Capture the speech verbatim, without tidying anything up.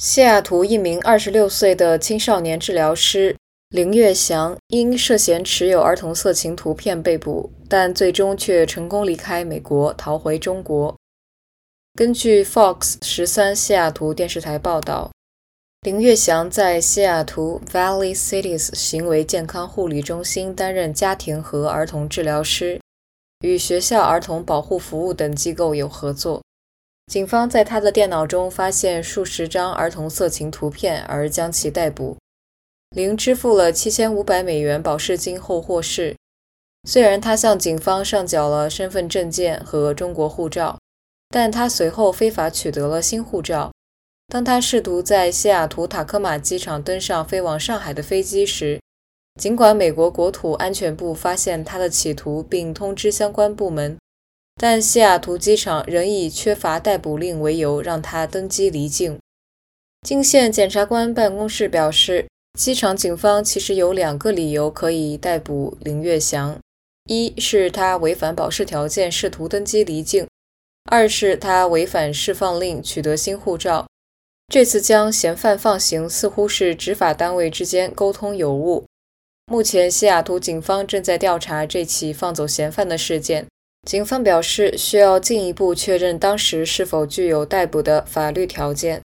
西雅图一名二十六岁的青少年治疗师林月祥因涉嫌持有儿童色情图片被捕，但最终却成功离开美国，逃回中国。根据 Fox 十三西雅图电视台报道，林月祥在西雅图 Valley Cities 行为健康护理中心担任家庭和儿童治疗师，与学校儿童保护服务等机构有合作。警方在他的电脑中发现数十张儿童色情图片，而将其逮捕。林支付了七千五百美元保释金后获释。虽然他向警方上缴了身份证件和中国护照，但他随后非法取得了新护照。当他试图在西雅图塔科马机场登上飞往上海的飞机时，尽管美国国土安全部发现他的企图并通知相关部门，但西雅图机场仍以缺乏逮捕令为由让他登机离境。金县检察官办公室表示，机场警方其实有两个理由可以逮捕林月祥：一是他违反保释条件试图登机离境，二是他违反释放令取得新护照。这次将嫌犯放行似乎是执法单位之间沟通有误。目前西雅图警方正在调查这起放走嫌犯的事件。警方表示，需要进一步确认当时是否具有逮捕的法律条件。